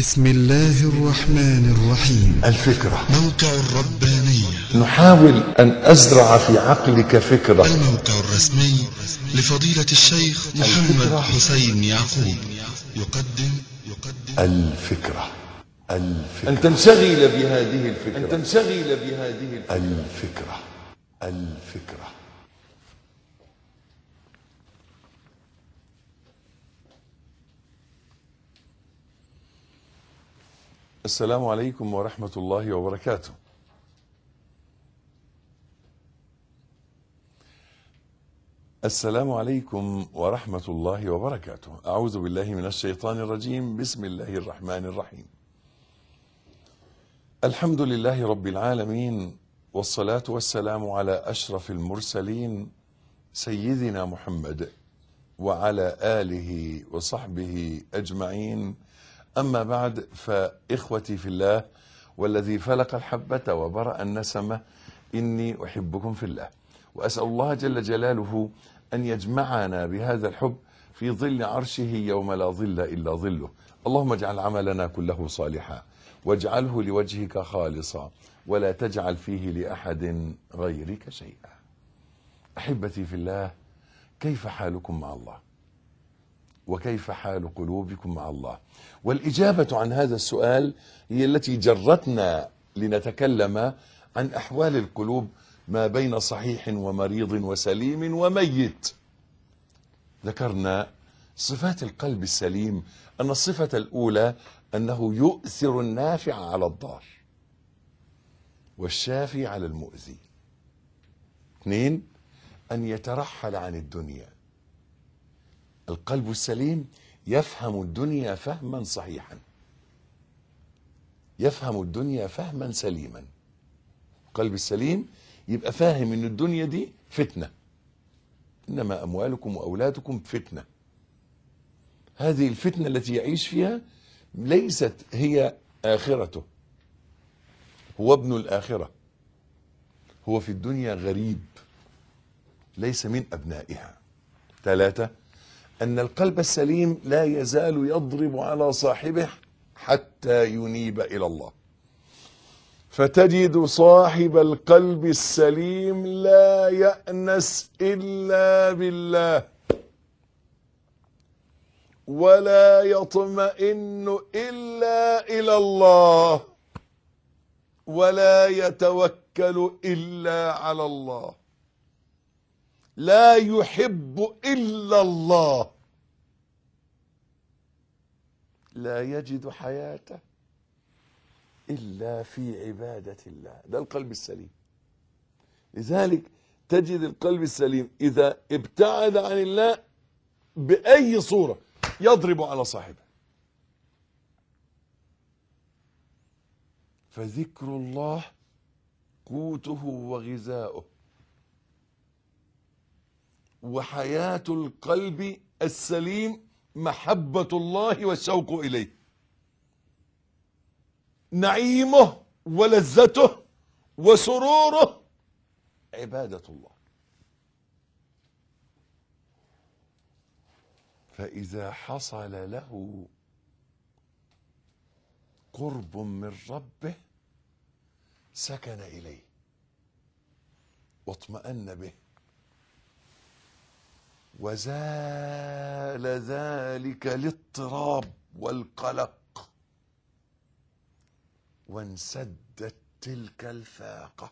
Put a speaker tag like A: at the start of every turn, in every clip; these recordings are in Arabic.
A: بسم الله الرحمن الرحيم.
B: الفكرة
A: موقع الربانية.
B: نحاول أن أزرع في عقلك فكرة.
A: الموقع الرسمي لفضيلة الشيخ محمد حسين يعقوب يقدم
B: الفكرة أن تنشغل بهذه الفكرة. الفكرة. السلام عليكم ورحمة الله وبركاته. السلام عليكم ورحمة الله وبركاته. أعوذ بالله من الشيطان الرجيم. بسم الله الرحمن الرحيم. الحمد لله رب العالمين، والصلاة والسلام على أشرف المرسلين سيدنا محمد وعلى آله وصحبه أجمعين. أما بعد، فإخوتي في الله والذي فلق الحبة وبرأ النسمة، إني أحبكم في الله، وأسأل الله جل جلاله أن يجمعنا بهذا الحب في ظل عرشه يوم لا ظل إلا ظله. اللهم اجعل عملنا كله صالحا، واجعله لوجهك خالصا، ولا تجعل فيه لأحد غيرك شيئا. أحبتي في الله، كيف حالكم مع الله؟ وكيف حال قلوبكم مع الله؟ والإجابة عن هذا السؤال هي التي جرتنا لنتكلم عن أحوال القلوب ما بين صحيح ومريض وسليم وميت. ذكرنا صفات القلب السليم، أن الصفة الأولى أنه يؤثر النافع على الضار والشافي على المؤذي. 2، أن يترحل عن الدنيا. القلب السليم يفهم الدنيا فهما صحيحا، يفهم الدنيا فهما سليما. القلب السليم يبقى فاهم ان الدنيا دي فتنة، انما اموالكم واولادكم فتنة. هذه الفتنة التي يعيش فيها ليست هي آخرته، هو ابن الآخرة، هو في الدنيا غريب ليس من أبنائها. 3، أن القلب السليم لا يزال يضرب على صاحبه حتى ينيب إلى الله. فتجد صاحب القلب السليم لا يأنس إلا بالله، ولا يطمئن إلا إلى الله، ولا يتوكل إلا على الله، لا يحب إلا الله، لا يجد حياته إلا في عبادة الله. ده القلب السليم. لذلك تجد القلب السليم إذا ابتعد عن الله بأي صورة يضرب على صاحبه. فذكر الله قوته وغذاؤه، وحياة القلب السليم محبة الله والشوق إليه، نعيمه ولذته وسروره عبادة الله. فإذا حصل له قرب من ربه سكن إليه واطمأن به، وزال ذلك الاضطراب والقلق، وانسدت تلك الفاقة.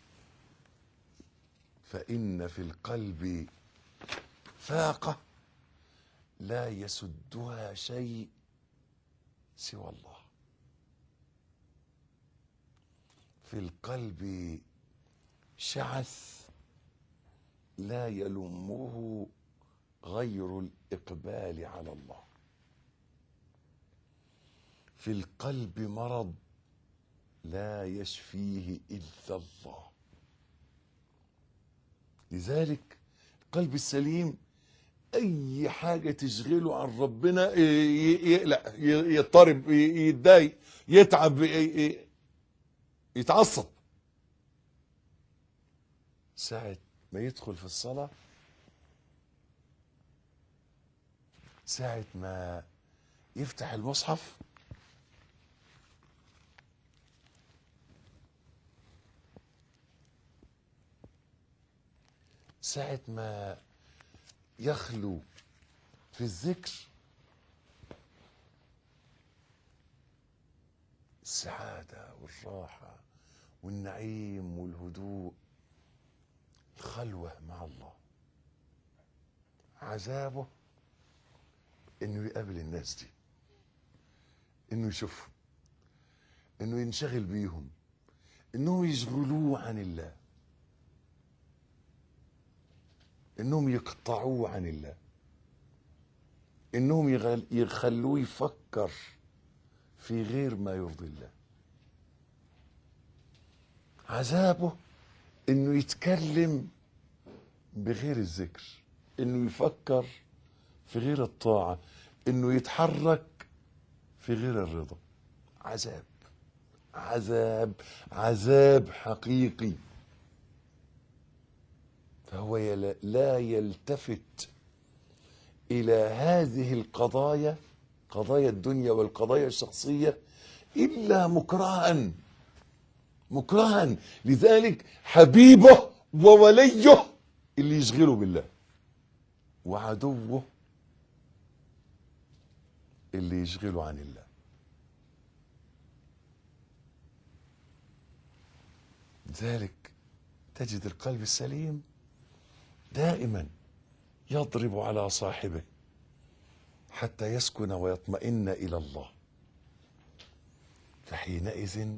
B: فإن في القلب فاقة لا يسدها شيء سوى الله. في القلب شعث لا يلمه غير الإقبال على الله. في القلب مرض لا يشفيه إلا الله. لذلك القلب السليم أي حاجة تشغله عن ربنا يقلق، يضطرب، يتضايق، يتعب، يتعصب. ساعة ما يدخل في الصلاة، ساعة ما يفتح المصحف ساعة ما يخلو في الذكر السعادة والراحة والنعيم والهدوء، الخلوة مع الله. عذابه انه يقابل الناس دي، انه يشوفهم، انه ينشغل بيهم، انهم يشغلوه عن الله، انهم يقطعوه عن الله، انهم يخلوه يفكر في غير ما يرضي الله. عذابه انه يتكلم بغير الذكر، انه يفكر في غير الطاعة، انه يتحرك في غير الرضا. عذاب عذاب عذاب حقيقي. فهو لا يلتفت إلى هذه القضايا، قضايا الدنيا والقضايا الشخصية، إلا مكرها. لذلك حبيبه ووليه اللي يشغله بالله، وعدوه اللي يشغله عن الله. لذلك تجد القلب السليم دائما يضرب على صاحبه حتى يسكن ويطمئن إلى الله. فحينئذ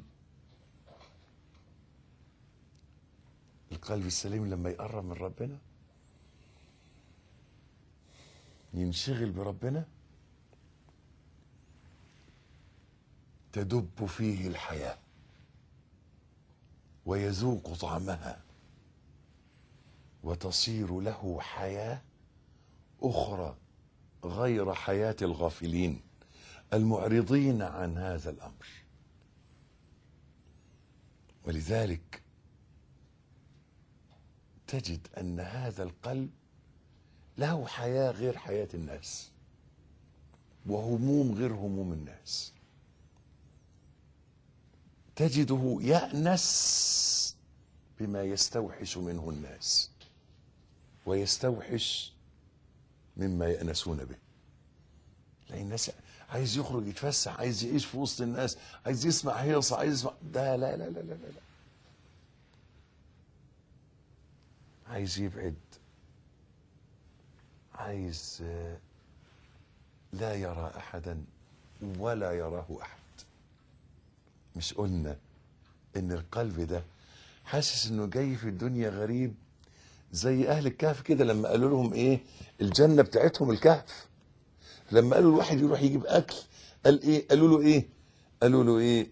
B: القلب السليم لما يقرب من ربنا، ينشغل بربنا، تدب فيه الحياة ويذوق طعمها، وتصير له حياة أخرى غير حياة الغافلين المعرضين عن هذا الأمر. ولذلك تجد أن هذا القلب له حياة غير حياة الناس، وهموم غير هموم الناس. تجده يأنس بما يستوحش منه الناس، ويستوحش مما يأنسون به. لأن الناس عايز يخرج يتفسح، عايز يعيش في وسط الناس، عايز يسمع هيصة، عايز يسمع ده. لا لا لا لا لا، عايز يبعد، عايز لا يرى أحدا ولا يراه أحد. مش قلنا إن القلب ده حاسس إنه جاي في الدنيا غريب، زي أهل الكهف كده لما قالوا لهم إيه الجنة بتاعتهم الكهف. لما قالوا الواحد يروح يجيب أكل، قال إيه؟ قالوا له إيه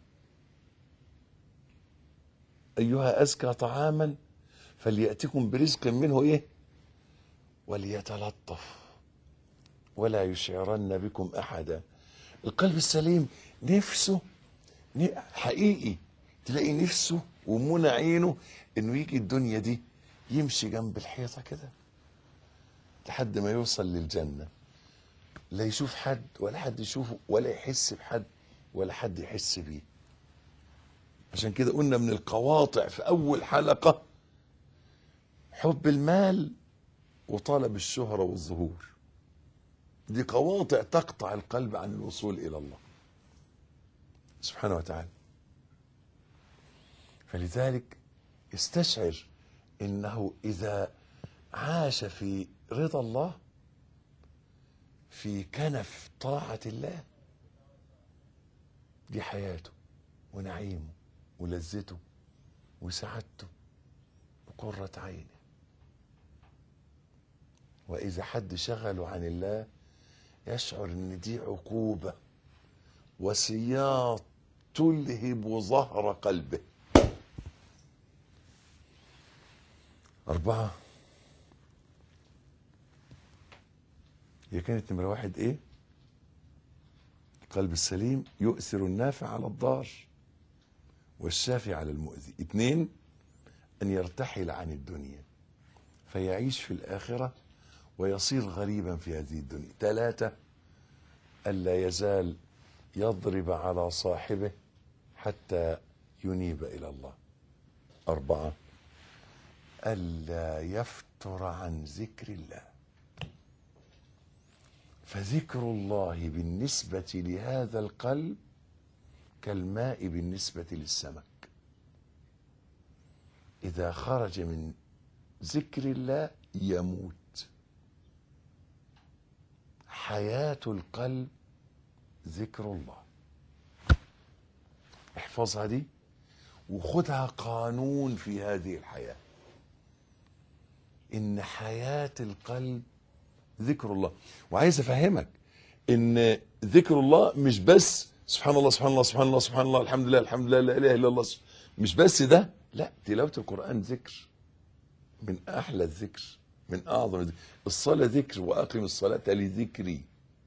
B: أيها أزكى طعاما فليأتكم برزق منه إيه وليتلطف ولا يشعرن بكم أحدا. القلب السليم نفسه حقيقي، تلاقي نفسه ومنى عينه إنه يجي الدنيا دي يمشي جنب الحيطة كده لحد ما يوصل للجنة، لا يشوف حد ولا حد يشوفه، ولا يحس بحد ولا حد يحس بيه. عشان كده قلنا من القواطع في أول حلقة حب المال وطلب الشهرة والظهور. دي قواطع تقطع القلب عن الوصول إلى الله سبحانه وتعالى. فلذلك يستشعر إنه إذا عاش في رضا الله، في كنف طاعة الله، دي حياته ونعيمه ولذته وسعادته وقرة عينه. وإذا حد شغله عن الله يشعر إن دي عقوبة وسياط تلهب ظهر قلبه. 4، هي كانت نمرة 1 إيه؟ القلب السليم يؤثر النافع على الضار والشافي على المؤذي. 2، أن يرتحل عن الدنيا فيعيش في الآخرة ويصير غريبا في هذه الدنيا. 3، ألا يزال يضرب على صاحبه حتى ينيب إلى الله. 4، ألا يفتر عن ذكر الله. فذكر الله بالنسبة لهذا القلب كالماء بالنسبة للسمك، إذا خرج من ذكر الله يموت. حياة القلب ذكر الله. احفظها دي وخدها قانون في هذه الحياة، إن حياة القلب ذكر الله. وعايز أفهمك إن ذكر الله مش بس سبحان الله سبحان الله سبحان الله سبحان الله الحمد لله الحمد لله لا إله إلا الله، مش بس ده، لا، تلاوة القرآن ذكر من أحلى الذكر، من أعظم الذكر. الصلاة ذكر، وأقم الصلاة لذكري.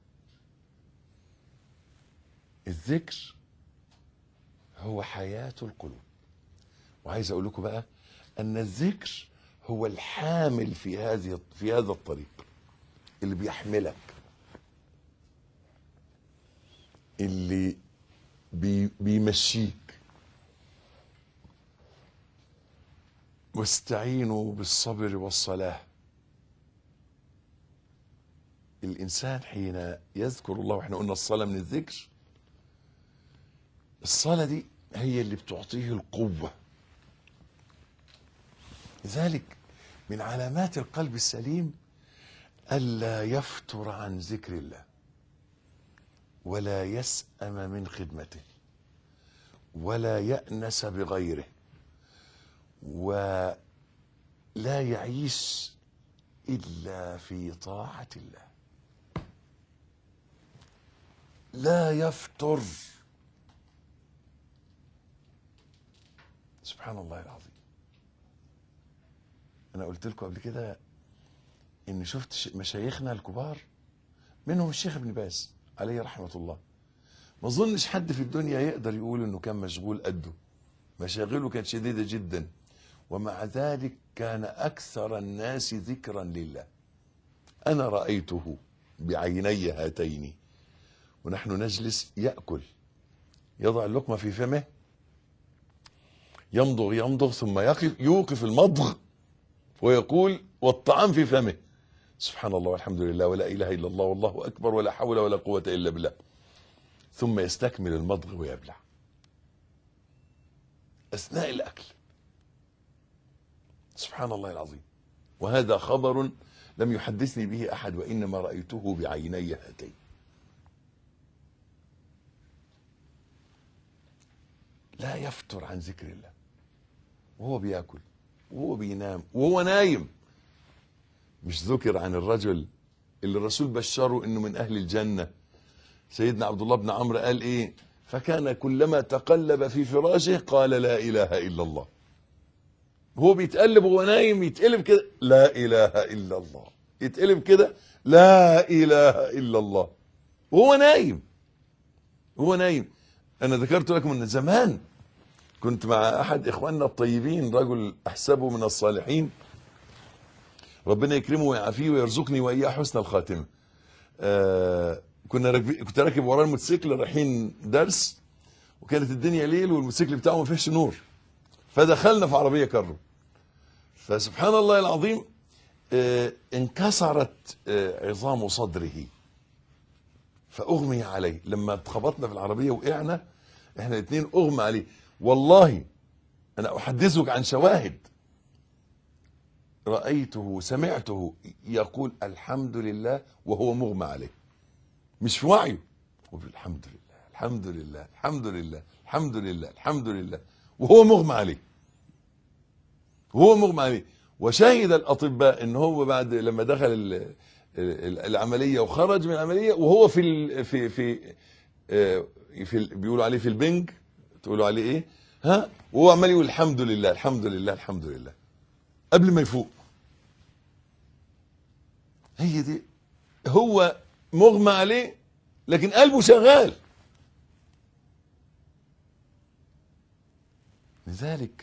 B: الذكر هو حياة القلوب. وعايز أقول لكم بقى أن الذكر هو الحامل في هذا الطريق، اللي بيحملك، اللي بيمشيك. واستعينوا بالصبر والصلاة. الإنسان حين يذكر الله، واحنا قلنا الصلاة من الذكر، الصلاة دي هي اللي بتعطيه القوة. لذلك من علامات القلب السليم ألا يفتر عن ذكر الله، ولا يسأم من خدمته، ولا يأنس بغيره، ولا يعيش إلا في طاعة الله. لا يفتر. سبحان الله العظيم. أنا قلت لكم قبل كده إن شفت مشايخنا الكبار، منهم الشيخ ابن باز عليه رحمة الله. ما أظنش حد في الدنيا يقدر يقول إنه كان مشغول قده، مشاغله كانت شديدة جدا، ومع ذلك كان أكثر الناس ذكرا لله. أنا رأيته بعيني هاتين ونحن نجلس يأكل، يضع اللقمة في فمه، يمضغ ثم يوقف المضغ ويقول والطعام في فمه، سبحان الله والحمد لله ولا إله إلا الله والله أكبر ولا حول ولا قوة إلا بالله، ثم يستكمل المضغ ويبلع أثناء الأكل. سبحان الله العظيم. وهذا خبر لم يحدثني به أحد، وإنما رأيته بعيني هاتين. لا يفتر عن ذكر الله، وهو بياكل وهو بينام وهو نايم. مش ذكر عن الرجل اللي الرسول بشره انه من اهل الجنة؟ سيدنا عبد الله بن عمرو قال ايه؟ فكان كلما تقلب في فراشه قال لا اله الا الله. هو بيتقلب وهو نايم يتقلب كده لا اله الا الله، يتقلب كده لا اله الا الله، وهو نايم. هو نايم. انا ذكرت لكم ان زمان كنت مع احد اخواننا الطيبين، رجل احسبه من الصالحين، ربنا يكرمه ويعافيه ويرزقني واياه حسن الخاتمه. كنت راكب وراه الموتوسيكل رايحين درس، وكانت الدنيا ليل والموتوسيكل بتاعه ما فيهش نور، فدخلنا في عربيه كارو. فسبحان الله العظيم انكسرت عظام صدره فاغمي عليه. لما اتخبطنا في العربيه وقعنا احنا الاثنين اغمى عليه. والله انا احدثك عن شواهد رأيته سمعته يقول الحمد لله وهو مغمى عليه، مش في وعيه، الحمد لله الحمد لله الحمد لله الحمد لله الحمد لله، وهو مغمى عليه، وهو مغمى عليه. وشهد الأطباء ان هو بعد لما دخل العملية وخرج من العملية وهو في بيقولوا عليه في البنج، تقولوا عليه ايه؟ ها؟ وهو عمال يقول الحمد لله الحمد لله الحمد لله قبل ما يفوق. هي دي، هو مغمى عليه لكن قلبه شغال. لذلك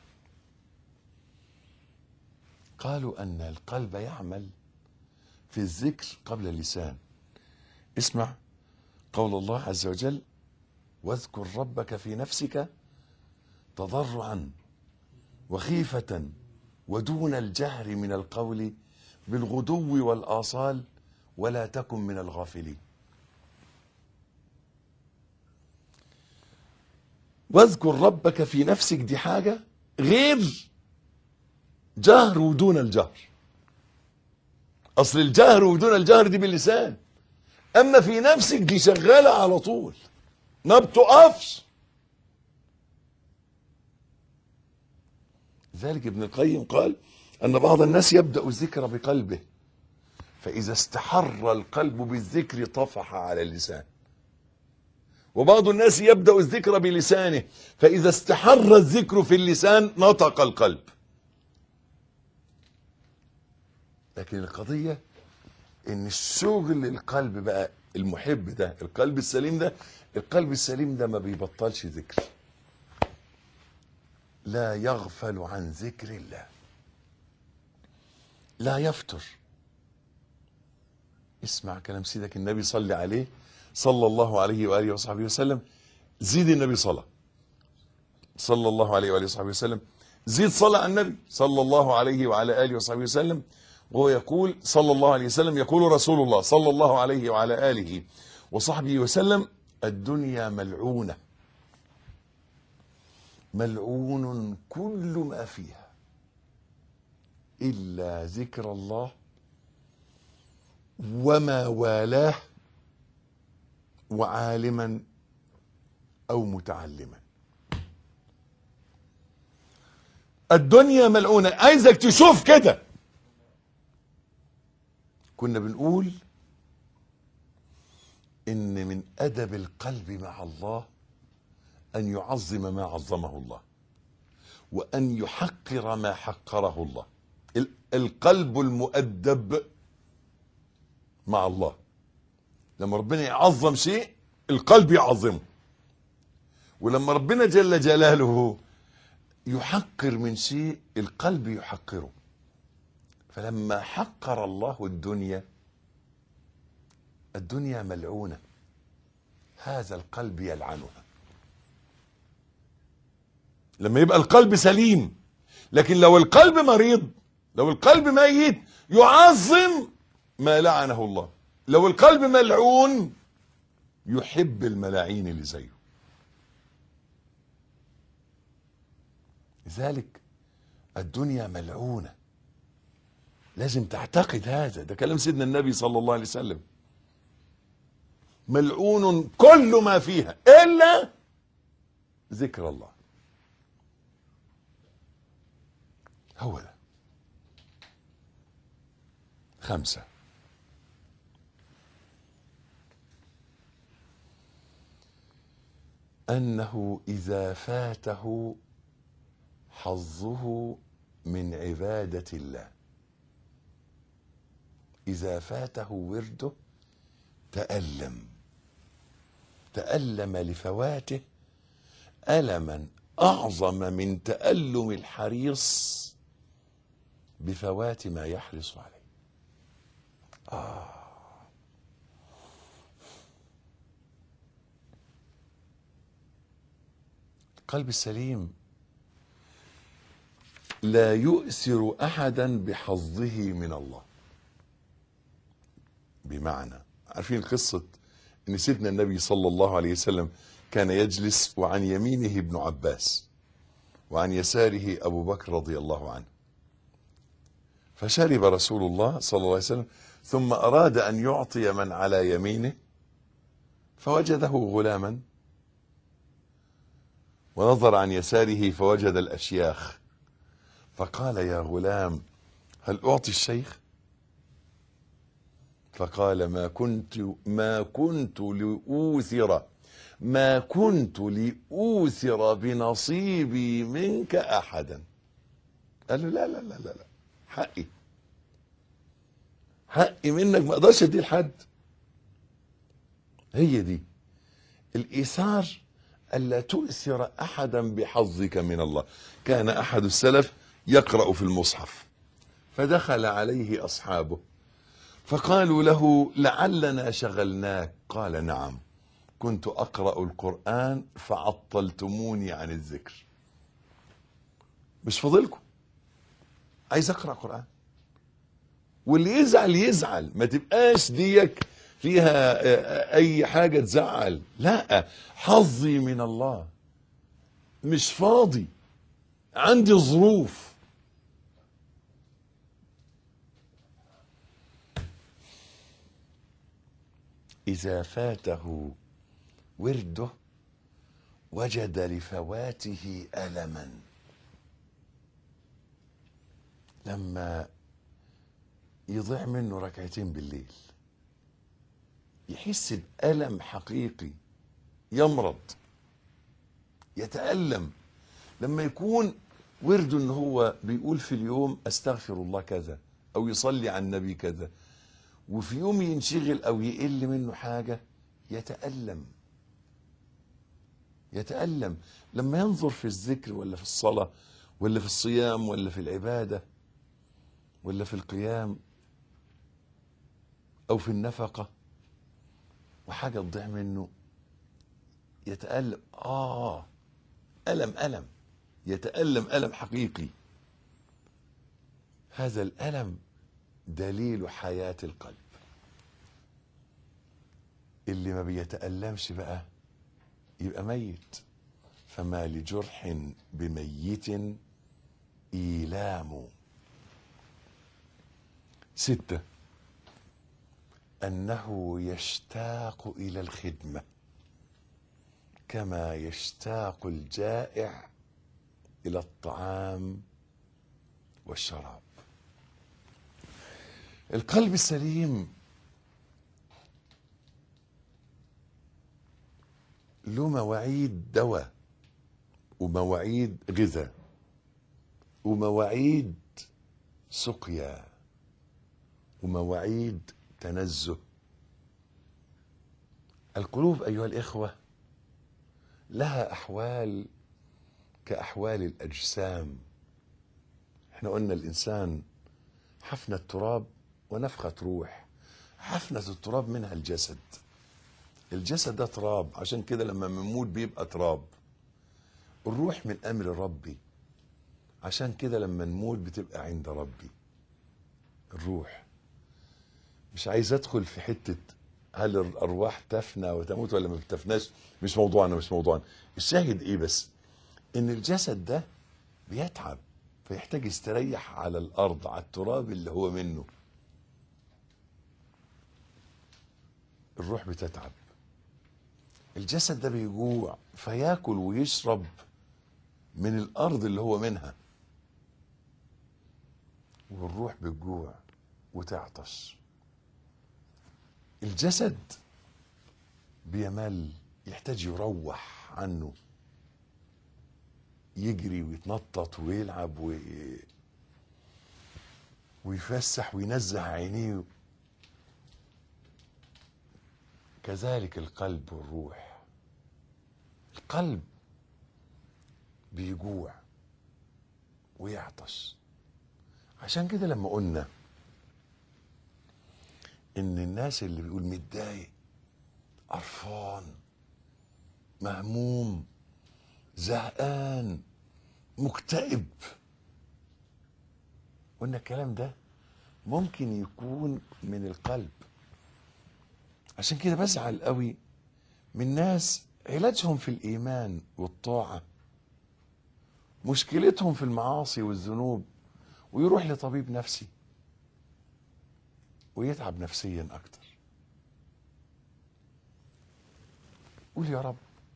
B: قالوا أن القلب يعمل في الذكر قبل اللسان. اسمع قول الله عز وجل واذكر ربك في نفسك تضرعا وخيفة ودون الجهر من القول بالغدو والآصال ولا تكن من الغافلين. واذكر ربك في نفسك، دي حاجة غير جهر ودون الجهر. أصل الجهر ودون الجهر دي باللسان، أما في نفسك دي شغالة على طول ما بتقفش. ذلك ابن القيم قال أن بعض الناس يبدأ الذكر بقلبه، فإذا استحر القلب بالذكر طفح على اللسان، وبعض الناس يبدأ الذكر بلسانه، فإذا استحر الذكر في اللسان نطق القلب. لكن القضية إن الشغل القلب بقى المحب ده، القلب السليم ده ما بيبطلش ذكر، لا يغفل عن ذكر الله، لا يفتر. اسمع كلام سيدك النبي، صلي عليه صلى الله عليه وآله وصحبه وسلم. زيد النبي صلى الله عليه وآله وصحبه وسلم. زيد صلاة على النبي صلى الله عليه وعلى آله وصحبه وسلم. وهو يقول صلى الله عليه وسلم، يقول رسول الله صلى الله عليه وعلى آله وصحبه وسلم: الدنيا ملعونة، ملعون كل ما فيها إلا ذكر الله وما والاه وعالما أو متعلما. الدنيا ملعونة، عايزك تشوف كده. كنا بنقول إن من أدب القلب مع الله أن يعظم ما عظمه الله، وأن يحقر ما حقره الله. القلب المؤدب مع الله، لما ربنا يعظم شيء القلب يعظمه، ولما ربنا جل جلاله يحقر من شيء القلب يحقره. فلما حقر الله الدنيا ملعونة، هذا القلب يلعنها. لما يبقى القلب سليم، لكن لو القلب مريض، لو القلب ميت، يعظم ما لعنه الله. لو القلب ملعون يحب الملاعين اللي زيه. لذلك الدنيا ملعونة، لازم تعتقد هذا. ده كلام سيدنا النبي صلى الله عليه وسلم. ملعون كل ما فيها إلا ذكر الله. هو ده. 5، أنه إذا فاته حظه من عبادة الله، إذا فاته ورده تألم لفواته ألما أعظم من تألم الحريص بفوات ما يحرص عليه. القلب السليم لا يؤثر أحدا بحظه من الله. بمعنى، عارفين قصة ان سيدنا النبي صلى الله عليه وسلم كان يجلس وعن يمينه ابن عباس وعن يساره أبو بكر رضي الله عنه، فشرب رسول الله صلى الله عليه وسلم ثم أراد أن يعطي من على يمينه، فوجده غلاما، ونظر عن يساره فوجد الأشياخ، فقال: يا غلام، هل أعطي الشيخ؟ فقال: ما كنت لأوثر بنصيبي منك أحدا. قال له: لا لا لا لا، حقي منك ما اقدرش اديه لحد. هي دي الإيثار، ألا تؤثر أحدا بحظك من الله. كان أحد السلف يقرأ في المصحف، فدخل عليه أصحابه فقالوا له: لعلنا شغلناك. قال: نعم، كنت أقرأ القرآن فعطلتموني عن الذكر. مش فاضلكم، عايز اقرأ قرآن. واللي يزعل يزعل، ما تبقاش ديك فيها اي حاجة تزعل. لا، حظي من الله، مش فاضي، عندي ظروف. إذا فاته ورده وجد لفواته ألما. لما يضيع منه ركعتين بالليل يحس بألم حقيقي، يمرض، يتألم. لما يكون ورده ان هو بيقول في اليوم استغفر الله كذا او يصلي على النبي كذا، وفي يوم ينشغل او يقل منه حاجة، يتألم. يتألم لما ينظر في الذكر ولا في الصلاة ولا في الصيام ولا في العبادة ولا في القيام او في النفقة وحاجة تضيع منه، يتألم. ألم يتألم ألم حقيقي. هذا الألم دليل حياة القلب. اللي ما بيتألمش بقى يبقى ميت. فما لجرح بميت إيلام. 6، أنه يشتاق إلى الخدمة كما يشتاق الجائع إلى الطعام والشراب. القلب السليم له مواعيد دواء ومواعيد غذاء ومواعيد سقيا ومواعيد تنزه. القلوب أيها الإخوة لها أحوال كأحوال الأجسام. احنا قلنا الإنسان حفنة تراب ونفخة روح. حفنة التراب منها الجسد. الجسد ده تراب، عشان كده لما بنموت بيبقى تراب. الروح من أمر ربي، عشان كده لما نموت بتبقى عند ربي. الروح. مش عايز أدخل في حتة هل الأرواح تفنى وتموت ولا ما بتفناش، مش موضوعنا. الشاهد إيه بس؟ إن الجسد ده بيتعب فيحتاج يستريح على الأرض، على التراب اللي هو منه. الروح بتتعب. الجسد ده بيجوع فياكل ويشرب من الأرض اللي هو منها. والروح بتجوع وتعطش. الجسد بيمل، يحتاج يروح عنه، يجري ويتنطط ويلعب ويفسح وينزه عينيه. كذلك القلب والروح. القلب بيجوع ويعطش. عشان كده لما قلنا ان الناس اللي بيقول متضايق، قرفان، مهموم، زهقان، مكتئب، قلنا الكلام ده ممكن يكون من القلب. عشان كده بزعل قوي من ناس علاجهم في الإيمان والطاعة، مشكلتهم في المعاصي والذنوب، ويروح لطبيب نفسي ويتعب نفسيا أكتر. قول يا رب.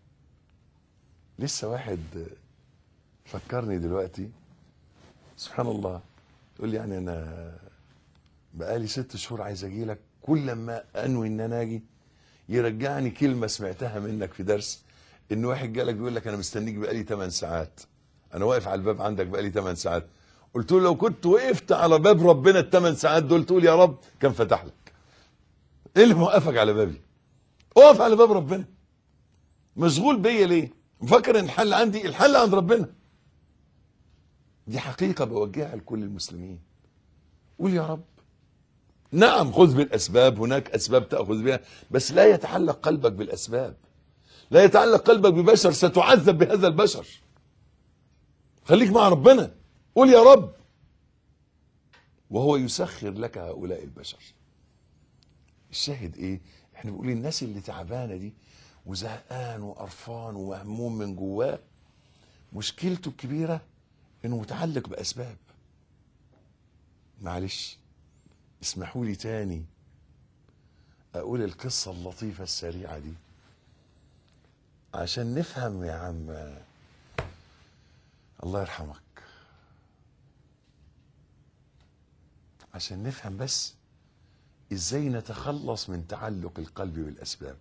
B: لسه واحد فكرني دلوقتي، سبحان الله، يقول لي يعني أنا بقالي 6 شهور عايز أجي لك، كل ما أنوي إن أنا أجي يرجعني كلمة سمعتها منك في درس، إن واحد جالك بيقول لك أنا مستنيك بقالي 8 ساعات، أنا واقف على الباب عندك بقالي 8 ساعات. قلت له لو كنت وقفت على باب ربنا ال8 ساعات دول تقول يا رب كان فتح لك. إيه اللي موقفك على بابي؟ اقف على باب ربنا. مشغول بيا ليه؟ مفكر إن الحل عندي؟ الحل عند ربنا. دي حقيقة بوجهها لكل المسلمين. قول يا رب. نعم خذ بالأسباب، هناك أسباب تأخذ بها، بس لا يتعلق قلبك بالأسباب، لا يتعلق قلبك ببشر ستعذب بهذا البشر. خليك مع ربنا. قول يا رب. وهو يسخر لك هؤلاء البشر. الشاهد ايه؟ احنا بنقول الناس اللي تعبانه دي وزهقان وقرفان ومهموم من جواه، مشكلته الكبيره انه متعلق باسباب. معلش اسمحوا لي تاني اقول القصه اللطيفه السريعه دي عشان نفهم يا عم، الله يرحمك، عشان نفهم بس ازاي نتخلص من تعلق القلب بالاسباب.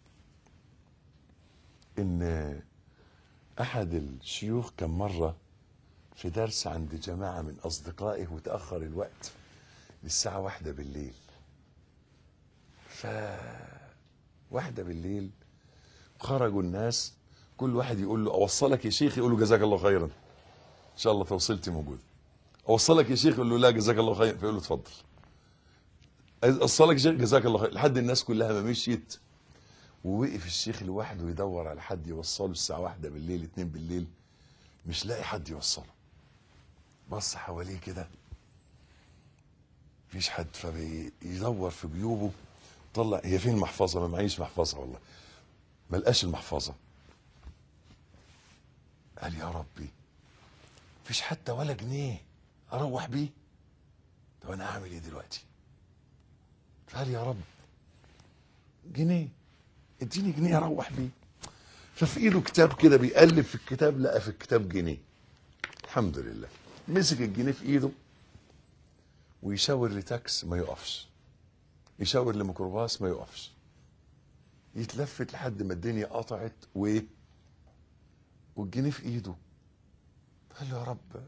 B: ان احد الشيوخ كان مره في درس عند جماعه من اصدقائه وتاخر الوقت للساعه 1 بالليل. واحدة بالليل خرجوا الناس، كل واحد يقول له اوصلك يا شيخ، يقول له جزاك الله خيرا ان شاء الله توصلتي موجود. اوصلك يا شيخ، يقول له لا جزاك الله خيرا، فيقول له اتفضل. اوصلك يا شيخ جزاك الله خير، لحد الناس كلها ما مشيت ووقف الشيخ لوحده يدور على حد يوصله الساعه 1 بالليل 2 بالليل، مش لاقي حد يوصله. بص حواليه كده مفيش حد، فبيدور في جيوبه، طلع هي فين المحفظه؟ ما معيش محفظه والله. ما لقاش المحفظه. قال يا ربي مفيش حتى ولا جنيه اروح بيه، طب انا اعمل ايه دلوقتي؟ قال يا رب جنيه، اديني جنيه اروح بيه. ففي ايده كتاب كده بيقلب في الكتاب، لقى في الكتاب جنيه. الحمد لله. مسك الجنيه في ايده ويشاور لتاكس ما يقفش، يشاور لميكروباص ما يقفش، يتلفت لحد ما الدنيا قطعت والجنيه في ايده. قال له يا رب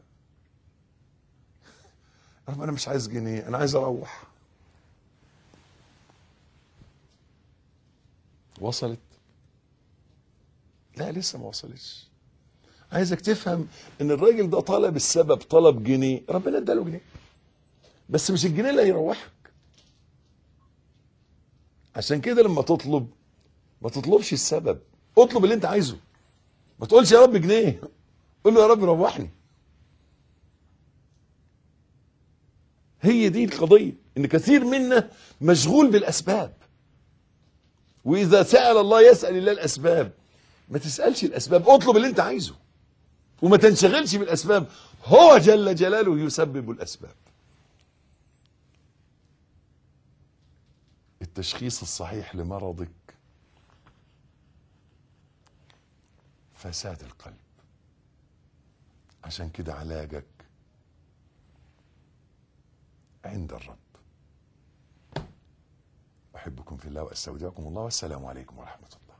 B: انا مش عايز جنيه، انا عايز اروح. وصلت؟ لا لسه ما وصلتش. عايزك تفهم ان الراجل ده طلب السبب، طلب جنيه، ربنا اداله جنيه، بس مش الجنيه اللي هيروحك. عشان كده لما تطلب ما تطلبش السبب، اطلب اللي انت عايزه. ما تقولش يا رب جنيه، قول له يا رب روحني. هي دي القضية، ان كثير منا مشغول بالاسباب. واذا سأل الله يسأل الله الاسباب. ما تسألش الاسباب، اطلب اللي انت عايزه وما تنشغلش بالاسباب. هو جل جلاله يسبب الاسباب. التشخيص الصحيح لمرضك فساد القلب. عشان كده علاجك عند الرب. أحبكم في الله وأستودعكم الله، والسلام عليكم ورحمة الله.